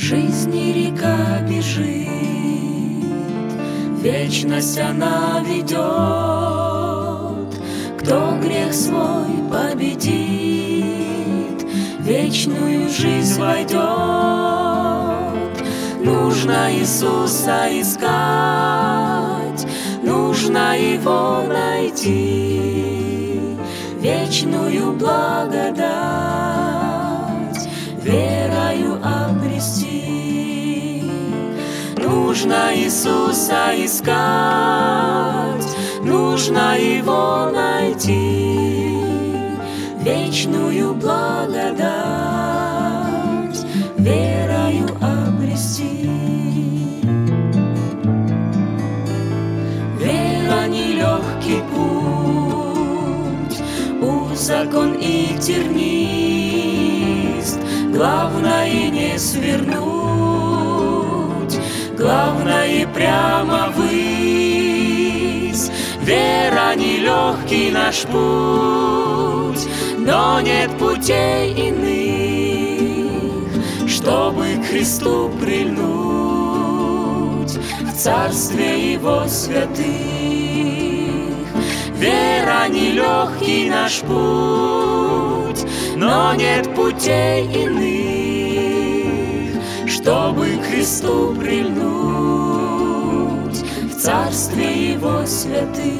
жизни река бежит, вечность она ведет. Кто грех свой победит, вечную жизнь войдет. Нужно Иисуса искать, нужно Его найти, вечную благодать верою обрести. Нужно Иисуса искать, нужно Его найти, вечную благодать верою обрести. Вера — нелегкий путь, узок он и тернист. Главное не свернуть, главное прямо ввысь. Вера — нелегкий наш путь, но нет путей иных, чтобы к Христу прильнуть в Царстве Его святых. Вера — нелегкий наш путь, но нет путей иных, чтобы к Христу прильнуть в Царстве Его святых.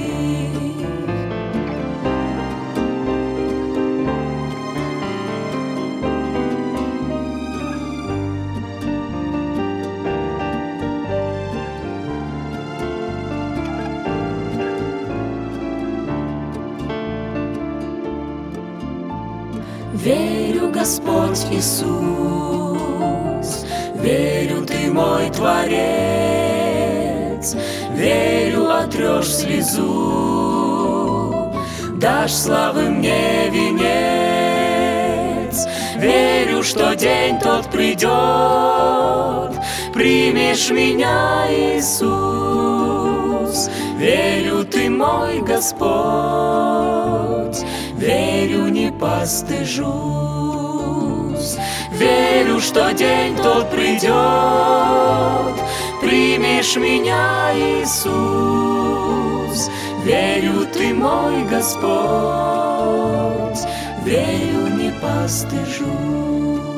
Верю, Господь Иисус, верю, Ты мой Творец. Верю, отрешь слезу, дашь славы мне венец. Верю, что день тот придет, примешь меня, Иисус. Верю, Ты мой Господь, верю, не постыжусь. Верю, что день тот придет, примешь меня, Иисус. Верю, Ты мой Господь, верю, не постыжусь.